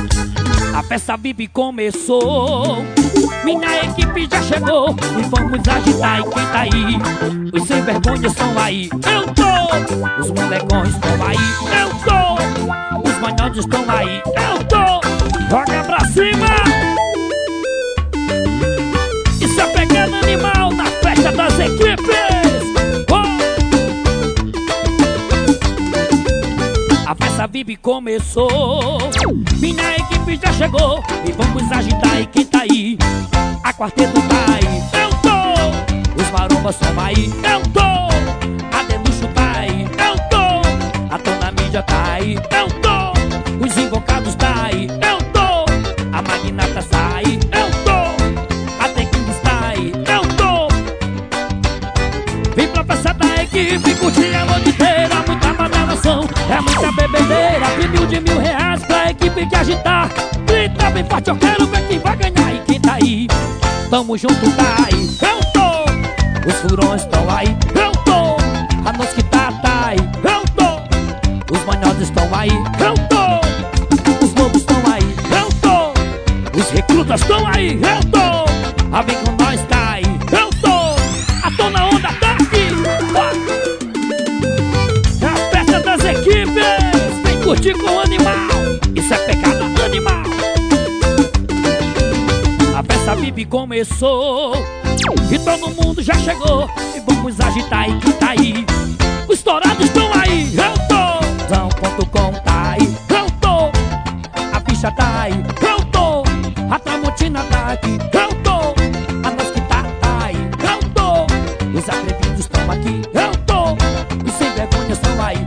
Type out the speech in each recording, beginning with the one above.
A festa VIP começou, minha equipe já chegou e vamos agitar. E quem tá aí? Os sem vergonhas estão aí, eu tô. Os molecões estão aí, eu tô. Os manhosos estão aí, eu tô. Joga pra cima! Isso é pegando animal na festa das equipes. A festa VIP começou, minha equipe já chegou e vamos agitar. E quem tá aí? A quarteto tá aí, eu tô. Os marombas estão aí, eu tô. A Deluxo tá aí, eu tô. A Tona Mídia tá aí, eu tô. Os Invocados tá aí, eu tô. A Magnata tá aí, eu tô. A Tequins tá aí, eu tô. Vem pra festa da equipe, curtir a noite inteira, muita badalação. É muita bebedeira, prêmio de R$1.000 pra equipe que agitar. Grita bem forte, eu quero ver quem vai ganhar. E quem tá aí? Tamo junto, tá aí, eu tô. Os furões estão aí, eu tô. A Nosquita tá aí, eu tô. Os manhosos estão aí, eu tô. Os lobos estão aí, eu tô. Os recrutas estão aí, eu tô. A Vem Com Nós tá aí, eu tô. A Tô Na Onda tá aqui. É a festa das equipes, vem curtir com o animal. Isso é pegada animal. A festa VIP começou e todo mundo já chegou e vamos agitar. E quem tá aí? Os estourados estão aí, eu tô. Zão.com tá aí, eu tô. A ficha tá aí, eu tô. A Tramontina tá aqui, eu tô. A Nosquita tá aí, eu tô. Os atrevidos estão aqui, eu tô. Os sem vergonha estão aí.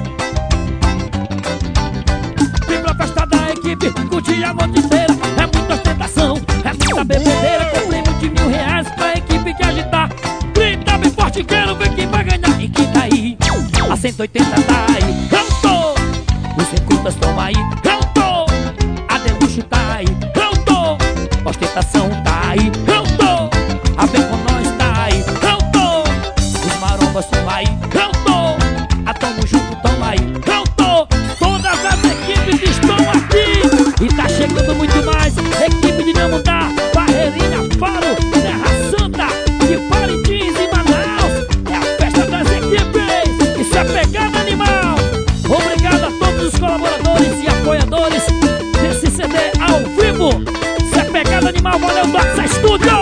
Vem pra festa da equipe, curtir a noite inteira. É muita ostentação, é muita bebedeira, com prêmio de R$1.000 pra equipe que agitar. Grita bem forte, quero ver quem vai ganhar. E quem tá aí? A 180 tá aí, eu tô. Os recrutas estão aí, eu tô. A Deluxo tá aí, eu tô. Ostentação tá aí, eu tô. A Vem Com Nós tá aí, eu tô. Os marombas estão aí, eu tô. A Tamo Junto tão aí, eu tô. Todas as equipes estão aqui e tá chegando muito mais. Equipe de Namundá, Barreirinha, Faro, Terra Santa e Parintins e Manaus. É a festa das equipes, isso é pegada animal. Obrigado a todos os colaboradores e apoiadores desse CD ao vivo. Isso é pegada animal, valeu Doxa Studio.